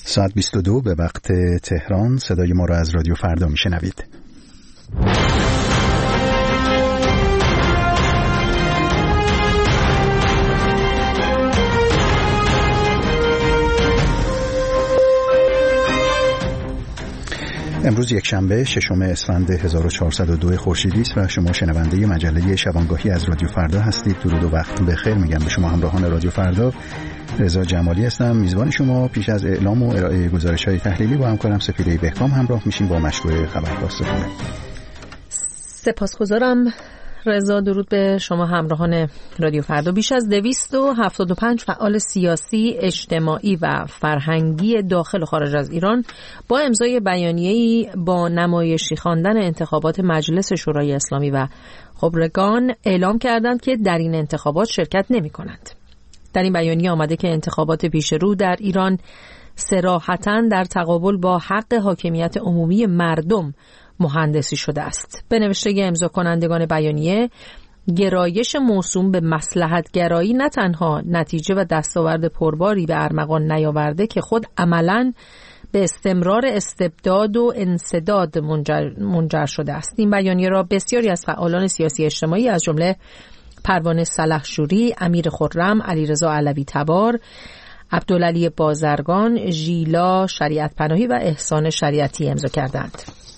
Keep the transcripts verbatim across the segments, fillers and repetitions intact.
ساعت بیست و دو به وقت تهران. صدای ما را از رادیو فردا میشنوید. امروز یک شنبه ششم اسفند هزار و چهارصد و دو خورشیدی است و شما شنونده مجله شبانگاهی از رادیو فردا هستید. درود و وقت بخیر میگم به شما همراهان رادیو فردا. رضا جمالی هستم میزبان شما. پیش از اعلام و ارائه گزارش‌های تحلیلی با همکارم سپیده بهکام همراه میشیم با مشروع خبرگزاری. سپاسگزارم رضا. درود به شما همراهان رادیو فردا. بیش از دویست و هفتاد و پنج فعال سیاسی، اجتماعی و فرهنگی داخل و خارج از ایران با امضای بیانیه‌ای با نمایشی خواندن انتخابات مجلس شورای اسلامی و خبرگان اعلام کردند که در این انتخابات شرکت نمی‌کنند. در این بیانیه آمده که انتخابات پیش رو در ایران صراحتاً در تقابل با حق حاکمیت عمومی مردم مهندسی شده است. به نوشته امضا کنندگان بیانیه، گرایش موسوم به مصلحت گرایی نه تنها نتیجه و دستاورد پرباری به ارمغان نیاورده که خود عملاً به استمرار استبداد و انسداد منجر, منجر شده است. این بیانیه را بسیاری از فعالان سیاسی اجتماعی از جمله پروانه سلحشوری، امیر خرم، علیرضا علوی تبار، عبدالعلی بازرگان، ژیلا شریعت پناهی و احسان شریعتی امضا کردند.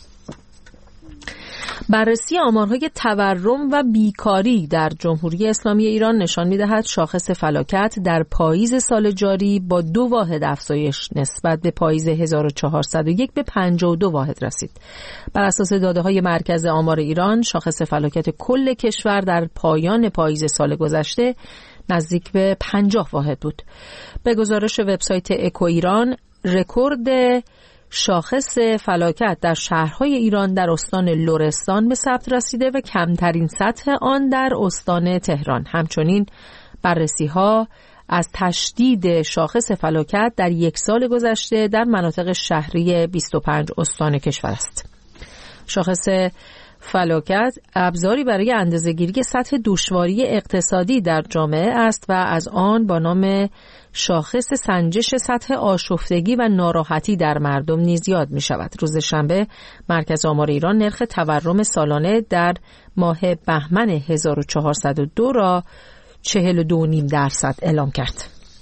بررسی آمارهای تورم و بیکاری در جمهوری اسلامی ایران نشان می‌دهد شاخص فلاکت در پاییز سال جاری با دو واحد افزایش نسبت به پاییز هزار و چهارصد و یک به پنجاه و دو واحد رسید. بر اساس داده‌های مرکز آمار ایران، شاخص فلاکت کل کشور در پایان پاییز سال گذشته نزدیک به پنجاه واحد بود. به گزارش وبسایت اکو ایران، رکورد شاخص فلاکت در شهرهای ایران در استان لرستان به ثبت رسیده و کمترین سطح آن در استان تهران. همچنین بررسی‌ها از تشدید شاخص فلاکت در یک سال گذشته در مناطق شهری بیست و پنج استان کشور است. شاخص فلاکت ابزاری برای اندازه‌گیری سطح دشواری اقتصادی در جامعه است و از آن با نام شاخص سنجش سطح آشفتگی و ناراحتی در مردم نیز یاد می شود. روز شنبه مرکز آمار ایران نرخ تورم سالانه در ماه بهمن هزار و چهارصد و دو را چهل و دو و نیم درصد اعلام کرد.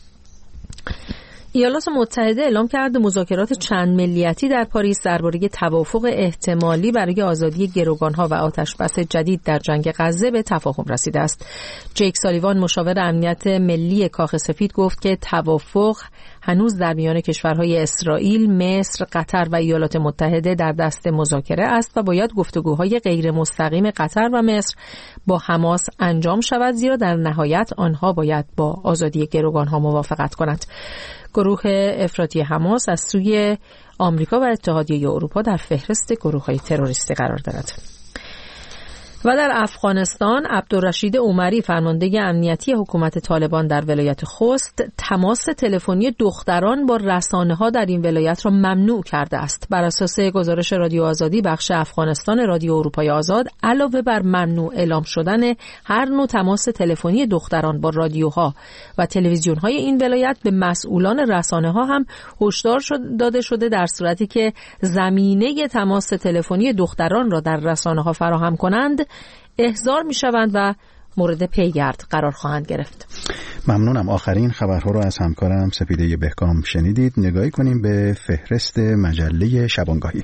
ایالات متحده اعلام کرده مذاکرات چند ملیتی در پاریس درباره توافق احتمالی برای آزادی گروگانها و آتشبس جدید در جنگ غزه به تفاهم رسیده است. جیک سالیوان مشاور امنیت ملی کاخ سفید گفت که توافق هنوز در میان کشورهای اسرائیل، مصر، قطر و ایالات متحده در دست مذاکره است و باید گفتگوهای غیر مستقیم قطر و مصر با حماس انجام شود، زیرا در نهایت آنها باید با آزادی گروگانها موافقت کنند. گروه افراطی حماس از سوی آمریکا و اتحادیه اروپا در فهرست گروه‌های تروریستی قرار دارد. و در افغانستان، عبدالرشید عمری فرمانده امنیتی حکومت طالبان در ولایت خوست تماس تلفنی دختران با رسانه‌ها در این ولایت را ممنوع کرده است. بر اساس گزارش رادیو آزادی، بخش افغانستان رادیو اروپای آزاد علاوه بر ممنوع اعلام شدن هر نوع تماس تلفنی دختران با رادیوها و تلویزیون‌های این ولایت، به مسئولان رسانه‌ها هم هشدار داده شده در صورتی که زمینه تماس تلفنی دختران را در رسانه‌ها فراهم کنند احضار می شوند و مورد پیگرد قرار خواهند گرفت. ممنونم. آخرین خبرها رو از همکارم سپیده بهکام شنیدید. نگاهی کنیم به فهرست مجله شبانگاهی.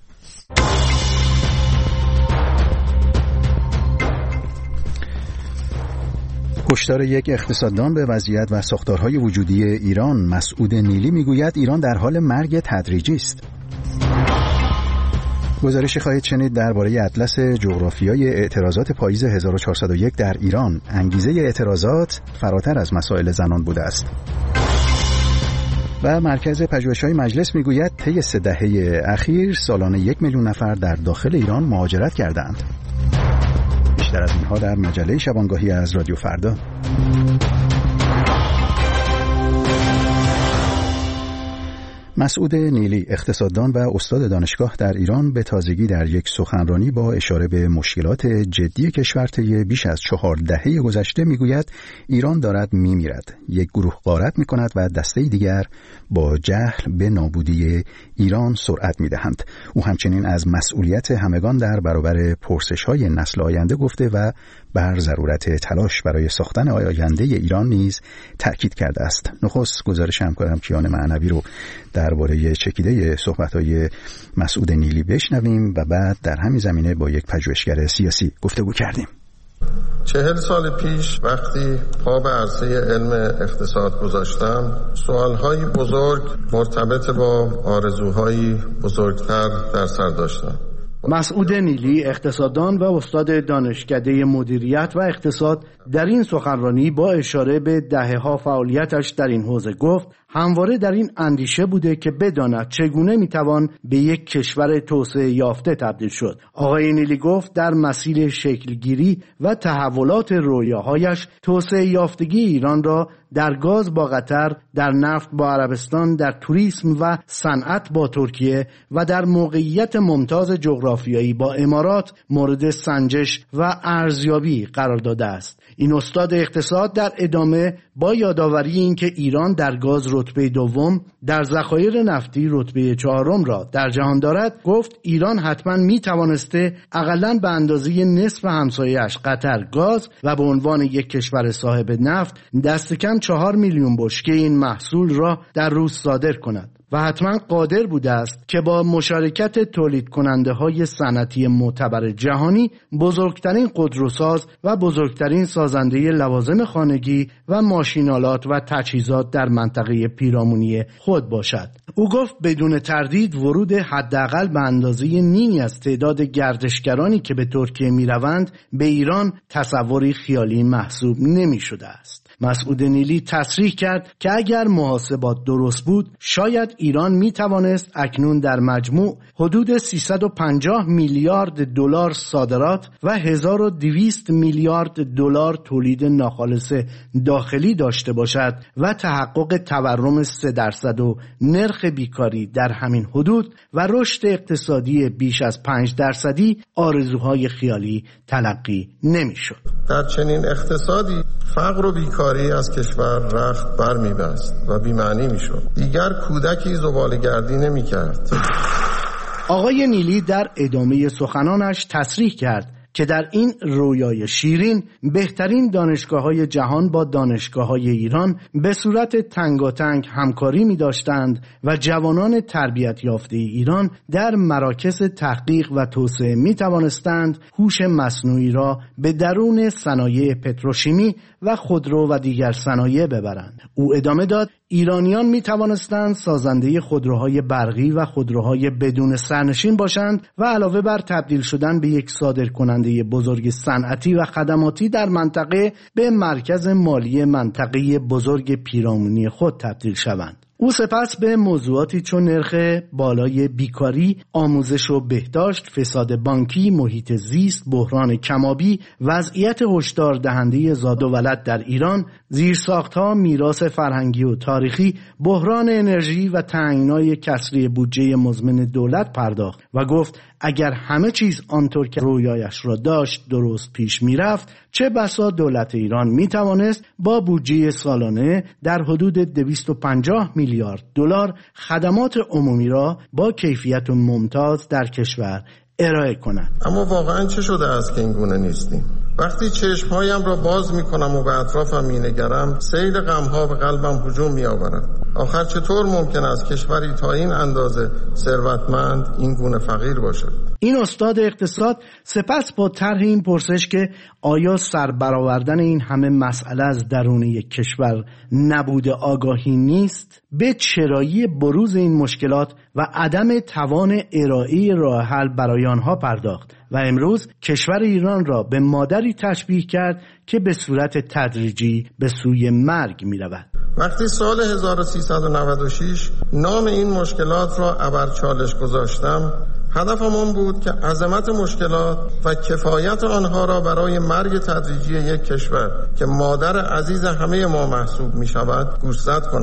هشدار یک اقتصاددان به وضعیت و ساختارهای وجودی ایران. مسعود نیلی میگوید ایران در حال مرگ تدریجی است. گزارشی خواهید شنید درباره اطلس جغرافیای اعتراضات پاییز هزار و چهارصد و یک در ایران. انگیزه اعتراضات فراتر از مسائل زنان بوده است. و مرکز پژوهش‌های مجلس میگوید طی سه دهه اخیر سالانه یک میلیون نفر در داخل ایران مهاجرت کردند. بیشتر از اینها در مجله شبانگاهی از رادیو فردا. مسعود نیلی، اقتصاددان و استاد دانشگاه در ایران، به تازگی در یک سخنرانی با اشاره به مشکلات جدی کشور طی بیش از چهار دهه گذشته میگوید ایران دارد میمیرد. یک گروه غارت میکند و دسته دیگر با جهل به نابودی ایران سرعت میدهند. او همچنین از مسئولیت همگان در برابر پرسش‌های نسل آینده گفته و بر ضرورت تلاش برای ساختن آینده ایران نیز تأکید کرده است. نخست گزارش همکارم کیان معنوی رو درباره چکیده صحبت‌های مسعود نیلی بشنویم و بعد در همین زمینه با یک پژوهشگر سیاسی گفتگو کردیم. چهل سال پیش وقتی پا به عرصه علم اقتصاد گذاشتم، سوالهای بزرگ مرتبط با آرزوهای بزرگتر در سر داشتم. مسعود نیلی، اقتصاددان و استاد دانشکده مدیریت و اقتصاد، در این سخنرانی با اشاره به دهه‌ها فعالیتش در این حوزه گفت همواره در این اندیشه بوده که بداند چگونه میتوان به یک کشور توسعه یافته تبدیل شد. آقای نیلی گفت در مسیر شکلگیری و تحولات رویاهایش توسعه یافتگی ایران را در گاز با قطر، در نفت با عربستان، در توریسم و صنعت با ترکیه و در موقعیت ممتاز جغرافیایی با امارات مورد سنجش و ارزیابی قرار داده است. این استاد اقتصاد در ادامه با یادآوری اینکه ایران در گاز رتبه دوم، در ذخایر نفتی رتبه چهارم را در جهان دارد، گفت ایران حتما می توانسته اقلاً به اندازه نصف همسایه‌اش قطر گاز و به عنوان یک کشور صاحب نفت دست کم چهار میلیون بشکه این محصول را در روز صادر کند و حتما قادر بوده است که با مشارکت تولید کننده های صنعتی معتبر جهانی بزرگترین خودروساز و بزرگترین سازنده لوازم خانگی و ماشینالات و تجهیزات در منطقه پیرامونی خود باشد. او گفت بدون تردید ورود حداقل به اندازه نیمی از تعداد گردشگرانی که به ترکیه می روند به ایران تصوری خیالی محسوب نمی شده است. مسعود نیلی تصریح کرد که اگر محاسبات درست بود شاید ایران می توانست اکنون در مجموع حدود سیصد و پنجاه میلیارد دلار صادرات و هزار و دویست میلیارد دلار تولید ناخالص داخلی داشته باشد و تحقق تورم سه درصد و نرخ بیکاری در همین حدود و رشد اقتصادی بیش از پنج درصدی آرزوهای خیالی تلقی نمی شد. در چنین اقتصادی فقر و بیکاری از کشور رخت بر می بست و بی‌معنی می شد. دیگر کودکی زباله‌گردی نمی کرد. آقای نیلی در ادامه سخنانش تصریح کرد که در این رویای شیرین بهترین دانشگاه‌های جهان با دانشگاه‌های ایران به صورت تنگاتنگ همکاری می‌داشتند و جوانان تربیت یافته ایران در مراکز تحقیق و توسعه می‌توانستند هوش مصنوعی را به درون صنایع پتروشیمی و خودرو و دیگر صنایع ببرند. او ادامه داد ایرانیان می توانستند سازنده خودروهای برقی و خودروهای بدون سرنشین باشند و علاوه بر تبدیل شدن به یک صادرکننده بزرگ صنعتی و خدماتی در منطقه به مرکز مالی منطقه بزرگ پیرامونی خود تبدیل شوند. او سپس به موضوعاتی چون نرخ بالای بیکاری، آموزش و بهداشت، فساد بانکی، محیط زیست، بحران کمابی، وضعیت هشدار دهنده زاد و ولد در ایران، زیرساخت‌ها، میراث فرهنگی و تاریخی، بحران انرژی و تنگنای کسری بودجه مزمن دولت پرداخت و گفت اگر همه چیز آنطور که رویایش را داشت درست پیش میرفت، چه بسا دولت ایران میتوانست با بودجه سالانه در حدود دویست و پنجاه میلیارد دلار خدمات عمومی را با کیفیت ممتاز در کشور ارائه کند. اما واقعا چه شده است که این گونه نیستیم؟ وقتی چشمهایم را باز می کنم و به اطرافم می نگرم، سیل غمها به قلبم هجوم می آورد. آخر چطور ممکن است کشوری تا این اندازه ثروتمند این گونه فقیر باشد؟ این استاد اقتصاد سپس با طرح این پرسش که آیا سربرآوردن این همه مسئله از درون یک کشور نبود آگاهی نیست، به چرایی بروز این مشکلات و عدم توان ارائه راه حل برای آنها پرداخت و امروز کشور ایران را به مادری تشبیه کرد که به صورت تدریجی به سوی مرگ می رود. وقتی سال هزار و سیصد و نود و شش نام این مشکلات را ابر چالش گذاشتم، هدفم آن بود که عظمت مشکلات و کفایت آنها را برای مرگ تدریجی یک کشور که مادر عزیز همه ما محسوب می شود گوشزد کنم.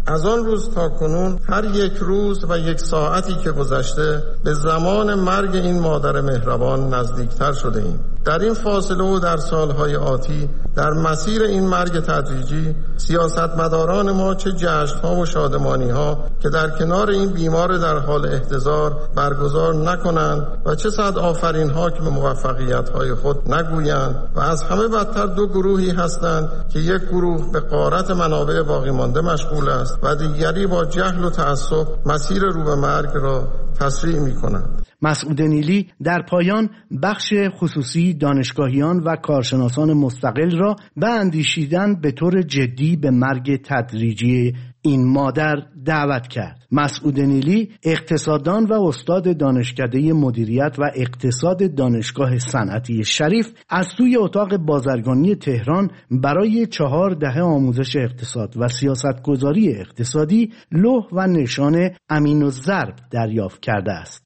از آن روز تا کنون هر یک روز و یک ساعتی که گذشته به زمان مرگ این مادر مهربان نزدیکتر شده ایم. در این فاصله و در سالهای آتی در مسیر این مرگ تدریجی سیاستمداران ما چه جشن‌ها و شادمانی‌ها که در کنار این بیمار در حال احتضار برگزار نکنند و چه صد آفرین‌ها که به موفقیت‌های خود نگویند و از همه بدتر دو گروهی هستند که یک گروه به غارت منابع باقی مانده مشغول است و دیگری با جهل و تعصب مسیر رو به مرگ را تسریع می‌کنند. مسعود نیلی در پایان بخش خصوصی دانشگاهیان و کارشناسان مستقل را به اندیشیدن به طور جدی به مرگ تدریجی این مادر دعوت کرد. مسعود نیلی اقتصاددان و استاد دانشکده مدیریت و اقتصاد دانشگاه صنعتی شریف از سوی اتاق بازرگانی تهران برای چهار دهه آموزش اقتصاد و سیاستگذاری اقتصادی لوح و نشان امین الضرب دریافت کرده است.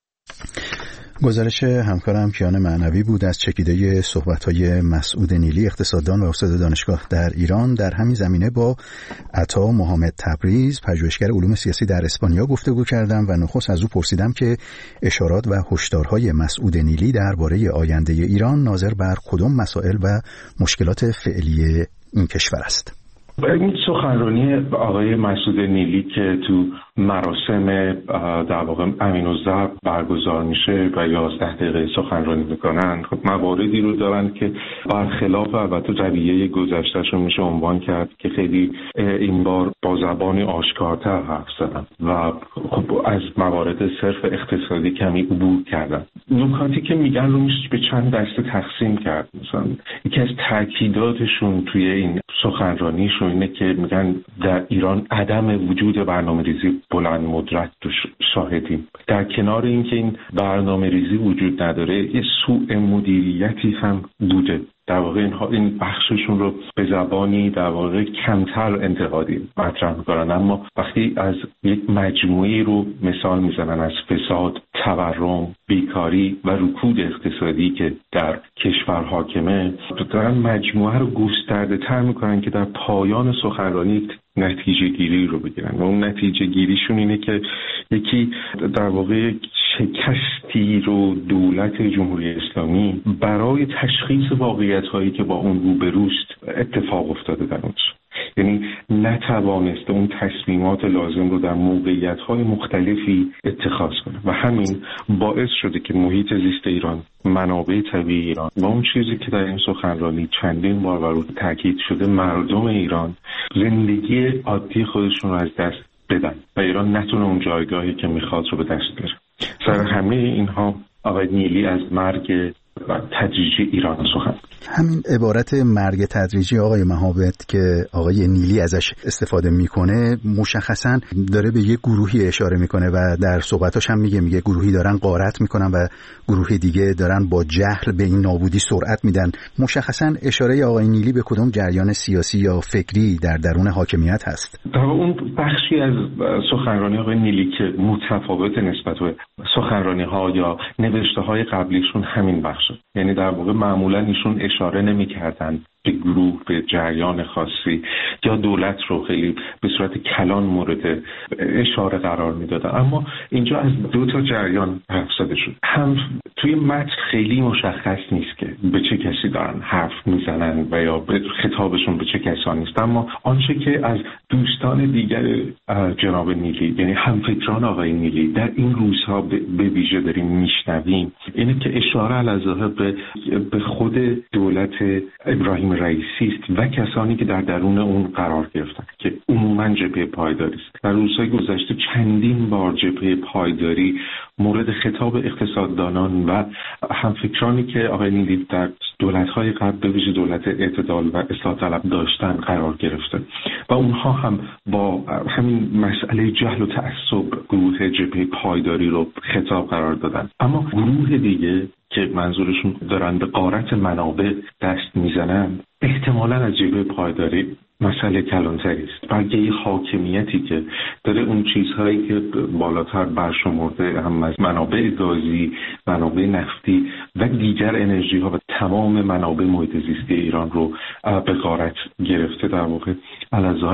گزارش همکارم کیان معنوی بود از چکیده صحبت‌های مسعود نیلی، اقتصاددان و استاد دانشگاه در ایران. در همین زمینه با عطا محمد تبریز، پژوهشگر علوم سیاسی در اسپانیا گفتگو کردم و نخست از او پرسیدم که اشارات و هشدارهای مسعود نیلی درباره آینده ایران ناظر بر کدام مسائل و مشکلات فعلی این کشور است. این سخنرانی آقای مسعود نیلی که تو مراسم در واقع امین الضرب برگزار میشه و یازده دقیقه سخنرانی میکنن، خب مواردی رو دارن که برخلاف البته رویه گذشتهشون میشه عنوان کرد که خیلی این بار با زبانی آشکارتر حرف زدن و خب از موارد صرف اقتصادی کمی عبور کردن. نکاتی که میگن رو میشه به چند دسته تقسیم کرد. مثلا یکی از تاکیداتشون توی این سخنرانیشون اینه که میگن در ایران عدم وجود برنامه‌ریزی بلند مدت رو شاهدیم. در کنار اینکه این برنامه‌ریزی وجود نداره، یه سوء مدیریتی هم بوده. در واقع اینها این بخششون رو به زبانی در واقع کمتر انتقادی مطرح میکنن، اما وقتی از یک مجموعی رو مثال میزنن از فساد، تورم، بیکاری و رکود اقتصادی که در کشور حاکمه، دارن مجموعه رو گسترده تر میکنن که در پایان سخنرانی نتیجه گیری رو بگیرن و اون نتیجه گیریشون اینه که یکی در واقع شکستی رو دولت جمهوری اسلامی برای تشخیص واقعیت‌هایی که با اون روبروست اتفاق افتاده در اونجا، یعنی نتوانسته اون تصمیمات لازم رو در موقعیت‌های مختلفی اتخاذ کنه و همین باعث شده که محیط زیست ایران، منابع طبیعی ایران و اون چیزی که در این سخنرانی چندین بار بر اون تاکید شده، مردم ایران زندگی عادی خودشون رو از دست بدن و ایران نتونه اون جایگاهی که میخواد رو به دست بیاره. سر همه اینها آقای نیلی از مرگ و تدریجی ایران سخن. همین عبارت مرگ تدریجی آقای مهابت که آقای نیلی ازش استفاده میکنه مشخصا داره به یک گروهی اشاره میکنه و در صحبتاش هم میگه میگه گروهی دارن غارت میکنن و گروه دیگه دارن با جهل به این نابودی سرعت میدن. مشخصا اشاره آقای نیلی به کدوم جریان سیاسی یا فکری در درون حاکمیت هست؟ در اون بخشی از سخنرانی آقای نیلی که متفاوت نسبت به سخنرانی ها یا نوشته های قبلیشون همین بخش، یعنی در واقع معمولا ایشون اشاره نمی‌کردن به گروه، به جریان خاصی یا دولت رو خیلی به صورت کلان مورد اشاره قرار میدادن، اما اینجا از دو تا جریان حرف زده شد. هم توی متن خیلی مشخص نیست که به چه کسی دارن حرف میزنن و یا به خطابشون به چه کسانی است، اما آنچه که از دوستان دیگر جناب نیلی، یعنی همفکران آقای نیلی در این روزها به ویژه داریم میشنویم، اینه که اشاره علی‌ظاهر به به خود دولت ابراهیم رئیسی است و کسانی که در درون اون قرار گرفتن که عموما جبهه پایداری است. در روزهای گذشته چندین بار جبهه پایداری مورد خطاب اقتصاددانان و همفکرانی که آقای نیلی در دولت‌های قبل به ویژه دولت اعتدال و اصلاح طلب داشتن قرار گرفته و اونها هم با همین مسئله جهل و تعصب گروه جبهه پایداری رو خطاب قرار دادن. اما گروه دیگه که منظورشون دارن به غارت منابع دست میزنن، احتمالاً از جبهه پایداری مسئله کلانتری است، بلکه یه حاکمیتی که داره اون چیزهایی که بالاتر برشمرده هم از منابع گازی، منابع نفتی و دیگر انرژی ها و تمام منابع محیط زیستی ایران رو به غارت گرفته، در واقع علی‌ظاهر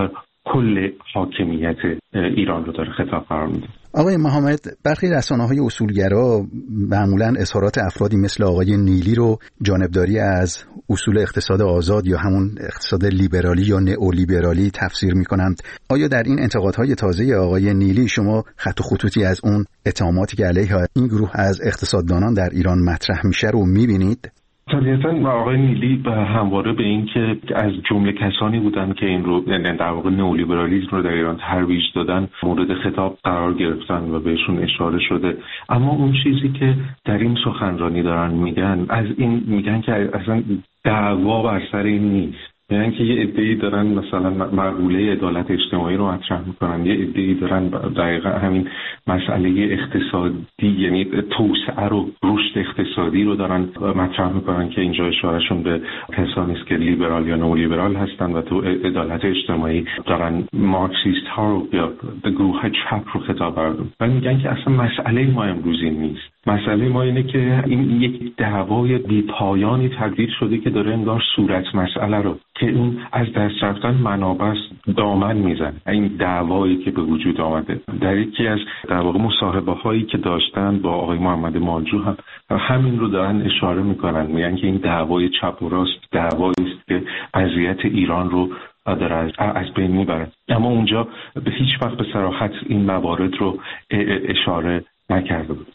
کل حاکمیت ایران رو داره خطاب قرار میده. آقای محمد، برخی رسانه‌های اصولگرا معمولاً اظهارات افرادی مثل آقای نیلی رو جانبداری از اصول اقتصاد آزاد یا همون اقتصاد لیبرالی یا نئولیبرالی تفسیر می‌کنند. آیا در این انتقادهای تازه آقای نیلی شما خط و خطوطی از اون اتهاماتی که علیه این گروه از اقتصاددانان در ایران مطرح میشه رو می‌بینید؟ طبیعتاً آقای نیلی همواره به این که از جمله کسانی بودن که این رو در واقع نئولیبرالیسم رو در ایران ترویج دادن مورد خطاب قرار گرفتن و بهشون اشاره شده. اما اون چیزی که در این سخنرانی دارن میگن از این میگن که اصلا دعوا بر سر این نیست، یعنی که یه عده‌ای دارن مثلا مقوله عدالت اجتماعی رو مطرح میکنن، یه عده‌ای دارن دقیقاً همین مسئله اقتصادی یعنی توسعه رو رشد اقتصادی رو دارن مطرح میکنن که اینجا اشارهشون به کسانی است که لیبرال یا نئولیبرال هستن و تو عدالت اجتماعی دارن مارکسیست ها رو یا گروه چپ رو خطاب میکنن و میگن که اصلا مسئله ما امروزی نیست. مسئله ما اینه که این یک دعوای بی‌پایانی تبدیل شده که داره انگار صورت مسئله رو که این از دست رفتن منابع دامن میزنه. این دعوایی که به وجود آمده در یکی از در واقع مصاحبه هایی که داشتن با آقای محمد مانجو هم همین رو دارن اشاره میکنن، میگن که این دعوای چپ و راست دعوایی است که قضیه ایران رو داره از, از بین میبره. اما اونجا به هیچ وقت به صراحت این موارد رو اشاره نکرده بود.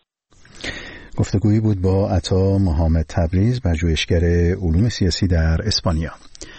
گفتگویی بود با عطا محمد تبریز، پژوهشگر علوم سیاسی در اسپانیا.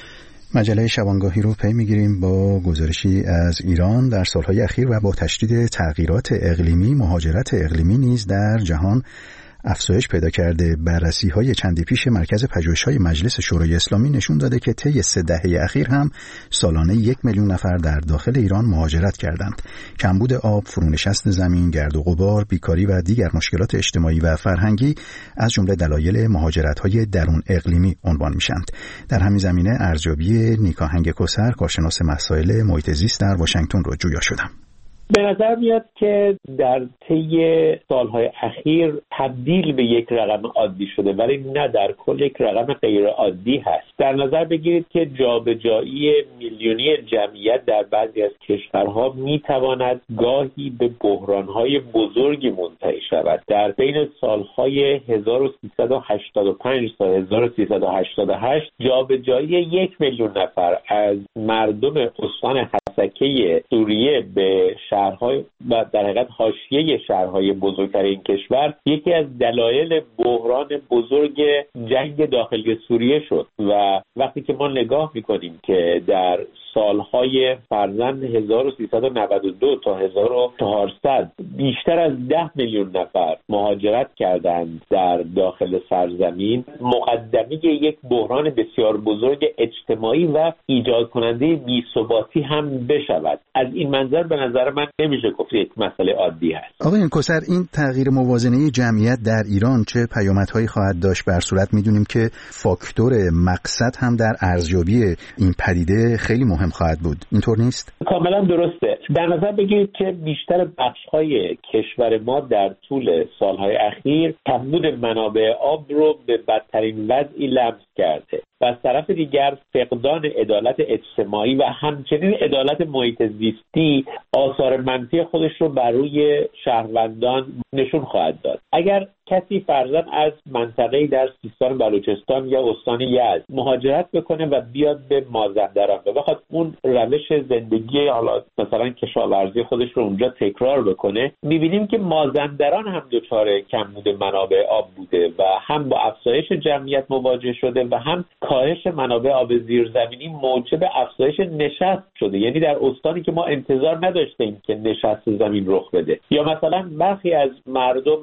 مجله شبانگاهی رو پی میگیریم با گزارشی از ایران در سالهای اخیر و با تشدید تغییرات اقلیمی، مهاجرت اقلیمی نیز در جهان افزایش پیدا کرده. بررسی‌های چندی پیش مرکز پژوهش‌های مجلس شورای اسلامی نشون داده که طی سه دهه اخیر هم سالانه یک میلیون نفر در داخل ایران مهاجرت کردند. کمبود آب، فرونشست زمین، گرد و غبار، بیکاری و دیگر مشکلات اجتماعی و فرهنگی از جمله دلایل مهاجرت‌های درون اقلیمی عنوان میشند. در همین زمینه ارزیابی نیکاهنگ کسر، کارشناس مسائل محیط زیست در واشنگتن رو جویا شدم. به نظر میاد که در طی سالهای اخیر تبدیل به یک رقم عادی شده، ولی نه در کل یک رقم غیر عادی هست. در نظر بگیرید که جابجایی میلیونی جمعیت در بعضی از کشورها میتواند گاهی به بحرانهای بزرگی منتهی شود. در بین سالهای هزار و سیصد و هشتاد و پنج تا هزار و سیصد و هشتاد و هشت جابجایی یک میلیون نفر از مردم استان حسکه سوریه به شهرهای و در حقیقت حاشیه شهرهای بزرگتر این کشور یکی از دلایل بحران بزرگ جنگ داخلی سوریه شد. و وقتی که ما نگاه میکنیم که در سالهای فرزند هزار و سیصد و نود و دو تا هزار و چهارصد بیشتر از ده میلیون نفر مهاجرت کردند در داخل سرزمین، مقدمه یک بحران بسیار بزرگ اجتماعی و ایجاد کننده بی‌ثباتی هم بشود. از این منظر به نظر من نمیشه گفت یک مسئله عادی هست. آقای کسر، این تغییر موازنه جمعیت در ایران چه پیامدهایی خواهد داشت؟ بر صورت میدونیم که فاکتور مقصد هم در ارزیابی این پدیده خیلی مهم خواهد بود. اینطور نیست؟ کاملا درسته. در نظر بگیرید که بیشتر بخش‌های کشور ما در طول سالهای اخیر کمبود منابع آب رو به بدترین وضعی لمس کرده و از طرف دیگر فقدان عدالت اجتماعی و همچنین عدالت محیط زیستی آثار منفی خودش رو بر روی شهروندان نشون خواهد داد. اگر کسی فرضاً از منطقه‌ای در سیستان بلوچستان یا استان یزد مهاجرت بکنه و بیاد به مازندران و بخواد اون روش زندگی حالا مثلا کشاورزی خودش رو اونجا تکرار بکنه، می‌بینیم که مازندران هم دچار کمبود منابع آب بوده و هم با افزایش جمعیت مواجه شده و هم کاهش منابع آب زیرزمینی موجب افزایش نشست شده. یعنی در استانی که ما انتظار نداشتیم که نشست زمین رخ بده، یا مثلا برخی از مردم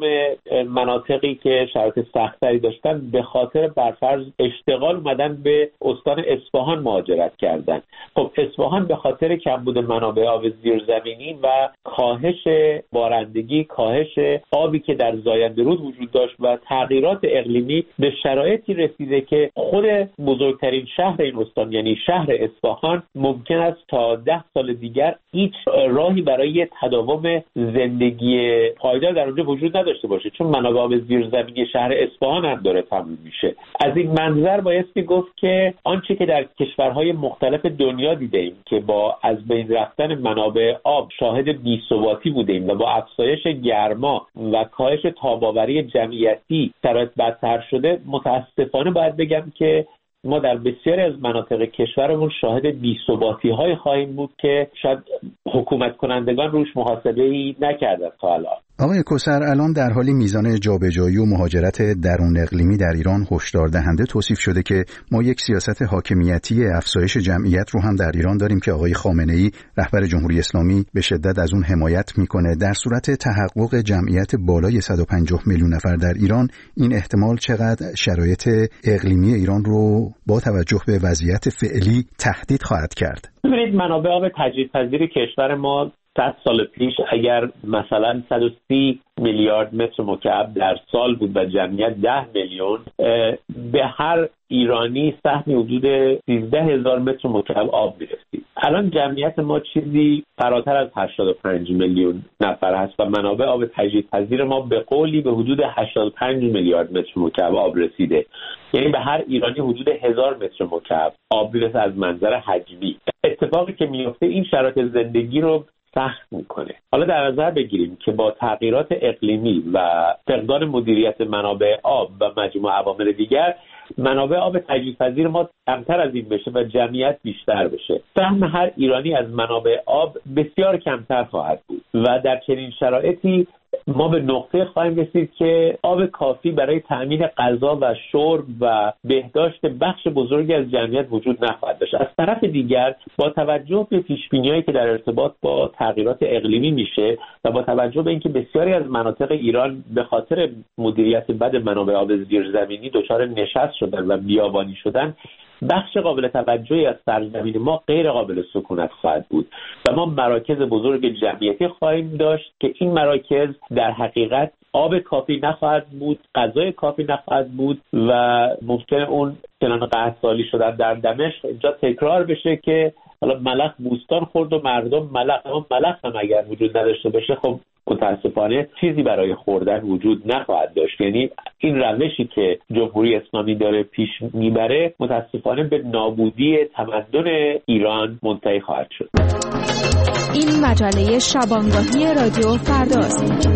مناطقی که شرایط سخت‌تری داشتن به خاطر برفرض اشتغال اومدن به استان اصفهان مهاجرت کردن. خب اصفهان به خاطر کمبود منابع آب زیرزمینی و کاهش بارندگی، کاهش آبی که در زاینده رود وجود داشت و تغییرات اقلیمی به شرایطی رسیده که خود بزرگترین شهر این استان یعنی شهر اصفهان ممکن است تا ده سال دیگر هیچ راهی برای تداوم زندگی پایدار در اونجا وجود نداشته باشه، چون منابع آب زیرزمینی شهر اصفهان هم داره تموم میشه. از این منظر بایستی گفت که آنچه که در کشورهای مختلف دنیا دیدیم که با از بین رفتن منابع آب شاهد بی‌ثباتی بودیم و با افزایش گرما و کاهش تاب‌آوری جمعیتی شرایط بدتر شده، متاسفانه باید بگم که ما در بسیاری از مناطق کشورمون شاهد بی‌ثباتی‌های خواهیم بود که شاید حکومت کنندگان روش محاسبه‌ای نکردن تا الان. آقای کوثر، الان در حالی میزان جابجایی و مهاجرت درون اقلیمی در ایران هشدار دهنده توصیف شده که ما یک سیاست حاکمیتی افزایش جمعیت رو هم در ایران داریم که آقای خامنه‌ای رهبر جمهوری اسلامی به شدت از اون حمایت میکنه. در صورت تحقق جمعیت بالای صد و پنجاه میلیون نفر در ایران، این احتمال چقدر شرایط اقلیمی ایران رو با توجه به وضعیت فعلی تهدید خواهد کرد؟ ببینید، منابع آب تجدیدپذیر کشور ما صد سال پیش اگر مثلا صد و سی میلیارد متر مکعب در سال بود و جمعیت ده میلیون، به هر ایرانی سهمی حدود سیزده هزار متر مکعب آب میرسید. الان جمعیت ما چیزی فراتر از هشتاد و پنج میلیون نفر هست و منابع آب تجدیدپذیر ما به قولی به حدود هشتاد و پنج میلیارد متر مکعب آب رسیده. یعنی به هر ایرانی حدود هزار متر مکعب آب میرسه از منظر حجمی. اتفاقی که میفته این شرایط زندگی رو سخت میکنه. حالا در نظر بگیریم که با تغییرات اقلیمی و فقدان مدیریت منابع آب و مجموعه عوامل دیگر، منابع آب تجدیدپذیر ما کمتر از این بشه و جمعیت بیشتر بشه، سهم هر ایرانی از منابع آب بسیار کمتر خواهد بود و در چنین شرایطی ما به نقطه خواهیم رسید که آب کافی برای تأمین غذا و شرب و بهداشت بخش بزرگی از جمعیت وجود نخواهد داشت. از طرف دیگر با توجه به پیش‌بینی‌هایی که در ارتباط با تغییرات اقلیمی میشه و با توجه به اینکه بسیاری از مناطق ایران به خاطر مدیریت بد منابع آب زیرزمینی دچار نشست شدن و بیابانی شدن، بخش قابل توجهی از سرزمین ما غیر قابل سکونت خواهد بود و ما مراکز بزرگ جمعیتی خواهیم داشت که این مراکز در حقیقت آب کافی نخواهد بود، غذای کافی نخواهد بود و ممکنه اون چنان قحط‌سالی شدن در دمشق اینجا تکرار بشه که حالا ملخ بوستان خورد و مردم ملخ، اما ملخ هم اگر وجود نداشته باشه خب متاسفانه چیزی برای خوردن وجود نخواهد داشت. یعنی این روشی که جمهوری اسلامی داره پیش میبره متاسفانه به نابودی تمدن ایران منتهی خواهد شد. این مجله شبانگاهی رادیو فرداست.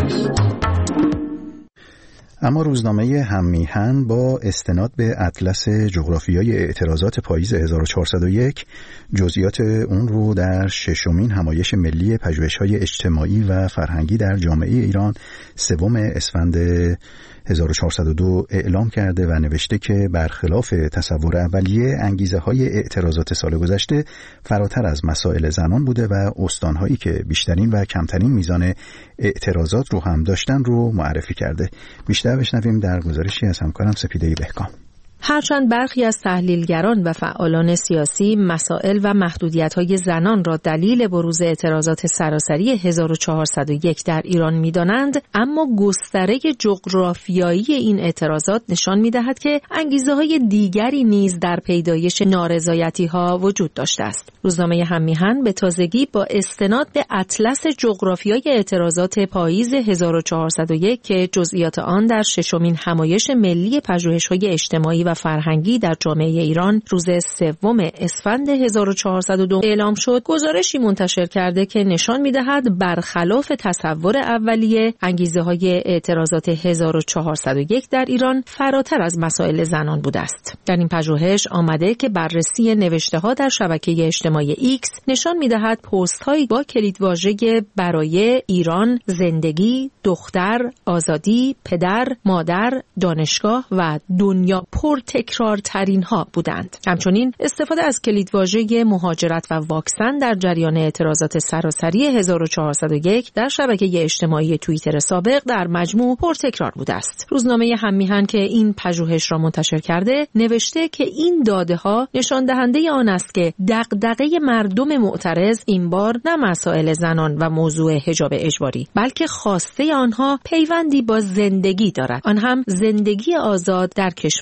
اما روزنامه هم‌میهن با استناد به اطلس جغرافیای اعتراضات پاییز هزار و چهارصد و یک جزئیات اون رو در ششمین همایش ملی پژوهش‌های اجتماعی و فرهنگی در جامعه ایران سوم اسفند هزار و چهارصد و دو اعلام کرده و نوشته که برخلاف تصور اولیه انگیزه‌های اعتراضات سال گذشته فراتر از مسائل زنان بوده و استان‌هایی که بیشترین و کمترین میزان اعتراضات رو هم داشتن رو معرفی کرده. بیشتر بشنویم در گزارشی از همکارم سپیده بهکام. هرچند برخی از تحلیلگران و فعالان سیاسی مسائل و محدودیت‌های زنان را دلیل بروز اعتراضات سراسری هزار و چهارصد و یک در ایران می‌دانند، اما گستره جغرافیایی این اعتراضات نشان می‌دهد که انگیزه‌های دیگری نیز در پیدایش نارضایتی‌ها وجود داشته است. روزنامه هم‌میهن به تازگی با استناد به اطلس جغرافیای اعتراضات پاییز هزار و چهارصد و یک که جزئیات آن در ششمین همایش ملی پژوهش‌های اجتماعی و فرهنگی در جامعه ایران روز سوم اسفند هزار و چهارصد و دو اعلام شد، گزارشی منتشر کرده که نشان می‌دهد برخلاف تصور اولیه انگیزه‌های اعتراضات هزار و چهارصد و یک در ایران فراتر از مسائل زنان بوده است. در این پژوهش آمده که بررسی نوشته‌ها در شبکه اجتماعی ایکس نشان می‌دهد پست‌هایی با کلیدواژه برای ایران، زندگی، دختر، آزادی، پدر، مادر، دانشگاه و دنیا پر تکرارترین ها بودند. همچنین استفاده از کلیدواژه مهاجرت و واکسن در جریان اعتراضات سراسری هزار و چهارصد و یک در شبکه اجتماعی توییتر سابق در مجموع پر تکرار بوده است. روزنامه هم‌میهن که این پژوهش را منتشر کرده نوشته که این داده ها نشان دهنده آن است که دغدغه مردم معترض این بار نه مسائل زنان و موضوع حجاب اجباری، بلکه خواسته آنها پیوندی با زندگی دارد، آن هم زندگی آزاد در کشورشان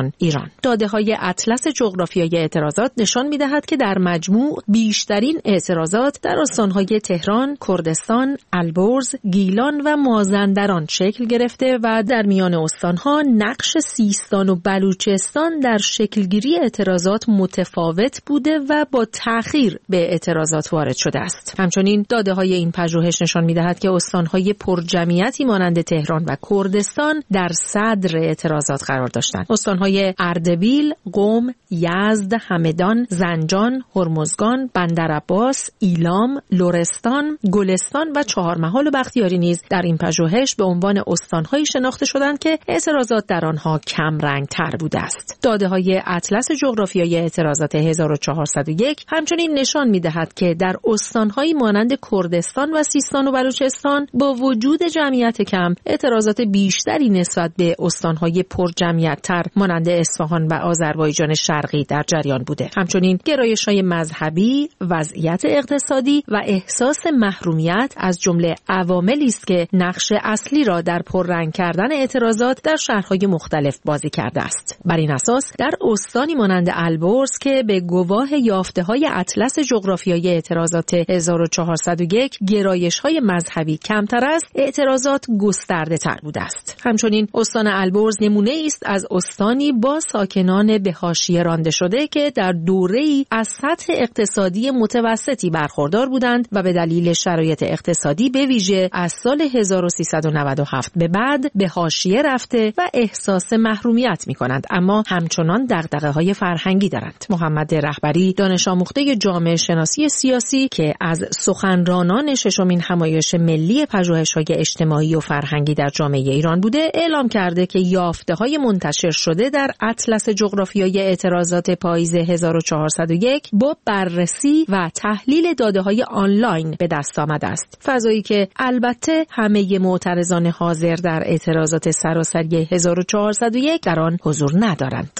تهران، ایران. داده‌های اطلس جغرافیایی اعتراضات نشان می‌دهد که در مجموع بیشترین اعتراضات در استان‌های تهران، کردستان، البرز، گیلان و مازندران شکل گرفته و در میان استان‌ها نقش سیستان و بلوچستان در شکلگیری اعتراضات متفاوت بوده و با تأخیر به اعتراضات وارد شده است. همچنین داده‌های این پژوهش نشان می‌دهد که استان‌های پرجمعیتی مانند تهران و کردستان در صدر اعتراضات قرار داشتند. استان‌های اردبیل، قم، یزد، همدان، زنجان، هرمزگان، بندرعباس، ایلام، لرستان، گلستان و چهارمحال و بختیاری نیز در این پژوهش به عنوان استان‌هایی شناخته شدند که اعتراضات در آنها کم رنگ‌تر بوده است. داده‌های اطلس جغرافیایی اعتراضات هزار و چهارصد و یک همچنین نشان می‌دهد که در استان‌هایی مانند کردستان و سیستان و بلوچستان با وجود جمعیت کم اعتراضات بیشتری نسبت به استان‌های پرجمعیت‌تر مانند اصفهان و آذربایجان شرقی در جریان بوده. همچنین گرایش‌های مذهبی، وضعیت اقتصادی و احساس محرومیت از جمله عواملی است که نقش اصلی را در پررنگ کردن اعتراضات در شهرهای مختلف بازی کرده است. بر این اساس در استانی مانند البرز که به گواه یافته‌های اطلس جغرافیایی اعتراضات هزار و چهارصد و یک گرایش‌های مذهبی کمتر است، اعتراضات گسترده‌تر بوده است. همچنین استان البرز نمونه‌ای است از استانی با ساکنان به حاشیه رانده شده که در دوره‌ای از سطح اقتصادی متوسطی برخوردار بودند و به دلیل شرایط اقتصادی به ویژه از سال هزار و سیصد و نود و هفت به بعد به حاشیه رفته و احساس محرومیت می‌کنند، اما همچنان دغدغه‌های فرهنگی دارند. محمد رهبری، دانش آموخته جامعه شناسی سیاسی که از سخنرانان ششمین همایش ملی پژوهش‌های اجتماعی و فرهنگی در جامعه ایران بوده، اعلام کرده که یافته‌های منتشر شده در اطلس جغرافیایی اعتراضات پاییز هزار و چهارصد و یک با بررسی و تحلیل داده‌های آنلاین به دست آمده است. فضایی که البته همه معترضان حاضر در اعتراضات سراسری هزار و چهارصد و یک در آن حضور ندارند.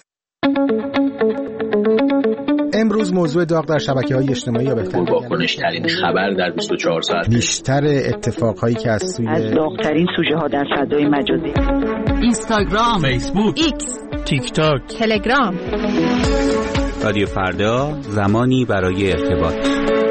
امروز موضوع داغ در شبکه‌های اجتماعی یا بهتر واکنش‌ترین خبر در بیست و چهار ساعت، بیشتر اتفاقهایی که از سوی از داغ‌ترین سوژه‌ها در فضای مجازی، اینستاگرام، فیسبوک، ایکس، تیک تاک، تلگرام. رادیو فردا، زمانی برای ارتباط.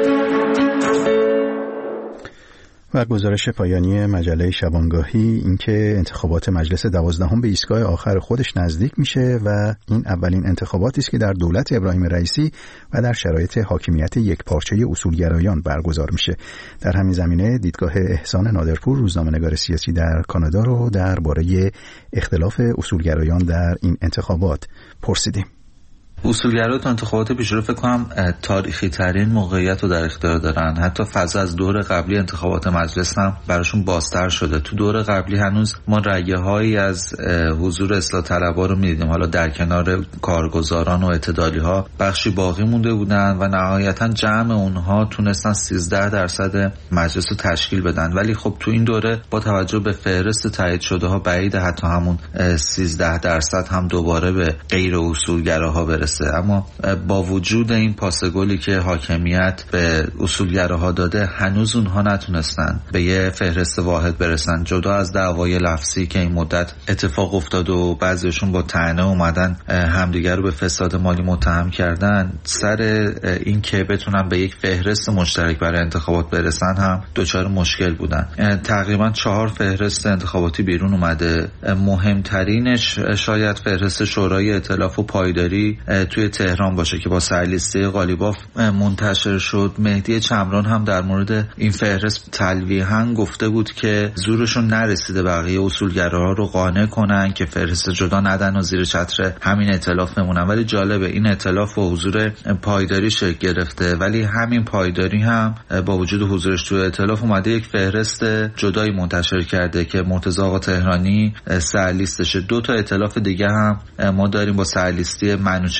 و گزارش پایانی مجله شبانگاهی این که انتخابات مجلس دوازدهم به ایستگاه آخر خودش نزدیک میشه و این اولین انتخاباتی است که در دولت ابراهیم رئیسی و در شرایط حاکمیت یکپارچه اصولگرایان برگزار میشه. در همین زمینه دیدگاه احسان نادرپور، روزنامه‌نگار سیاسی در کانادا، رو درباره اختلاف اصولگرایان در این انتخابات پرسیدیم. اصولگرا تو انتخابات پیشرو فکر کنم تاریخی ترین موقعیت رو در اختیار دارن. حتی فضا از دور قبلی انتخابات مجلس هم براشون بازتر شده. تو دور قبلی هنوز ما رأیه هایی از حضور اصلاح طلبها رو می‌دیدیم، حالا در کنار کارگزاران و اعتدالی ها بخشی باقی مونده بودن و نهایتا جمع اونها تونستن سیزده درصد مجلس رو تشکیل بدن. ولی خب تو این دوره با توجه به فهرست تایید شده ها بعید حتی همون سیزده درصد هم دوباره به غیر اصولگراها برسه. اما با وجود این پاسگلی که حاکمیت به اصولگراها داده، هنوز اونها نتونستن به یه فهرست واحد برسن. جدا از دعوای لفظی که این مدت اتفاق افتاد و بعضیشون با طعنه اومدن همدیگر رو به فساد مالی متهم کردن، سر این که بتونن به یک فهرست مشترک برای انتخابات برسن هم دچار مشکل بودن. تقریبا چهار فهرست انتخاباتی بیرون اومده. مهمترینش شاید فهرست شورای ائتلاف و پایداری توی تهران باشه که با سرلیسته قالیباف منتشر شد. مهدی چمران هم در مورد این فهرست تلویحاً گفته بود که زورشون نرسیده بقیه اصولگراها رو قانع کنن که فهرست جدا ندن و زیر چتر همین ائتلاف بمونن. ولی جالبه این ائتلاف و حضور پایداری شکل گرفته، ولی همین پایداری هم با وجود حضورش توی ائتلاف اومده یک فهرست جدایی منتشر کرده که مرتضی آقا تهرانی سرلیستشه. دو تا ائتلاف دیگه هم ما داریم با سرلیستی منوچهر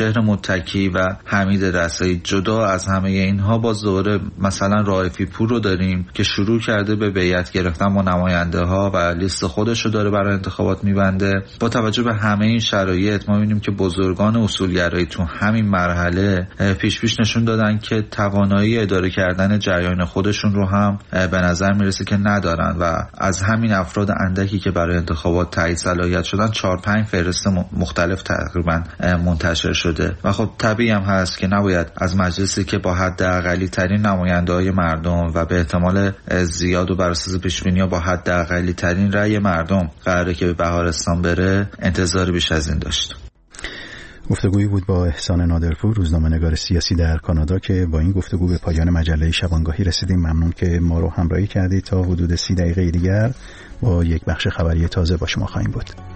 منوچهر متکی و حمید رسایی. جدا از همه اینها با ظهور مثلا رائفی پور رو داریم که شروع کرده به بیعت گرفتن با نماینده ها و لیست خودش رو داره برای انتخابات میبنده. با توجه به همه این شرایط ما می‌بینیم که بزرگان اصولگرایی تو همین مرحله پیش پیش نشون دادن که توانایی اداره کردن جریان خودشون رو هم به نظر میرسه که ندارن و از همین افراد اندکی که برای انتخابات تایید صلاحیت شدن چهار پنج فهرست مختلف تقریبا منتشر شده و خب طبیعی هم هست که نباید از مجلسی که با حداقلی ترین نماینده‌های مردم و به احتمال زیاد و بر اساس پیش‌بینی‌ها با حداقلی ترین رأی مردم قراره که به بهارستان بره انتظار بیش از این داشت. گفتگویی بود با احسان نادرپور، روزنامه‌نگار سیاسی در کانادا، که با این گفتگو به پایان مجله شبانگاهی رسیدیم. ممنون که ما رو همراهی کردید. تا حدود سی دقیقه دیگر با یک بخش خبری تازه با شما خواهیم بود.